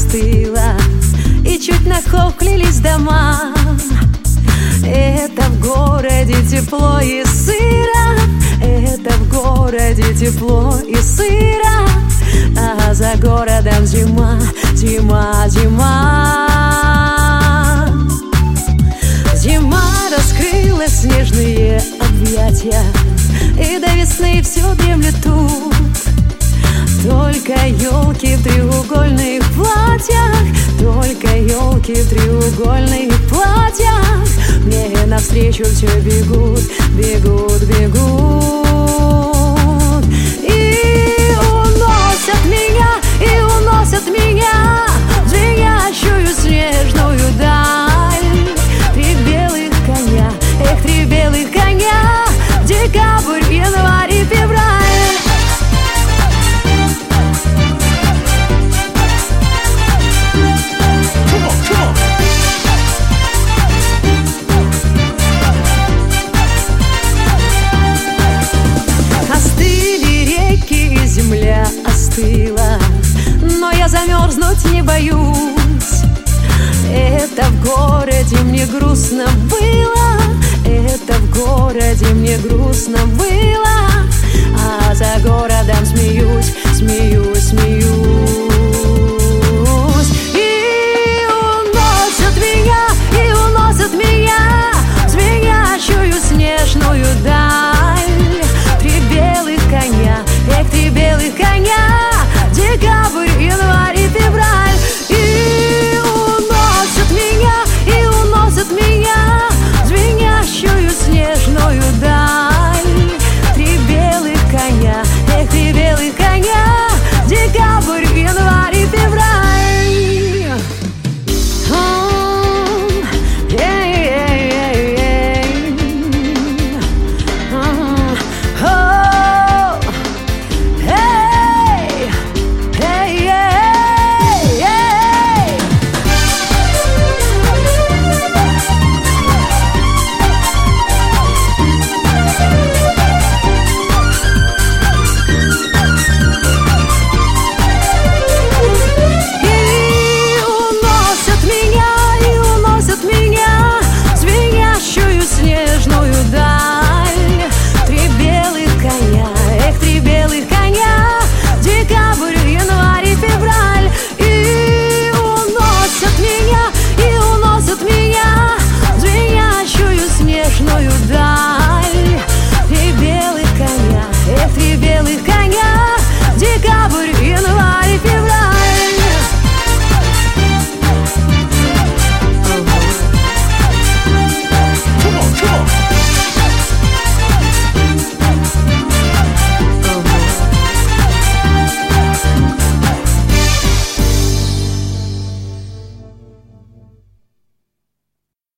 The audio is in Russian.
остыла, и чуть нахохлились дома. Это в городе тепло и сыро, это в городе тепло и сыро, а за городом зима, зима, зима. Зима раскрыла снежные объятия, и до весны все дремлет тут. Только елки в треугольных платьях, только елки в треугольных платьях мне навстречу все бегут, бегут, бегут. И уносят меня в звенящую снежную даль. Три белых коня, эх, три белых коня, декабрь, январь и февраль. Земля остыла, но я замерзнуть не боюсь. Это в городе мне грустно было, это в городе мне грустно было, а за городом смеюсь,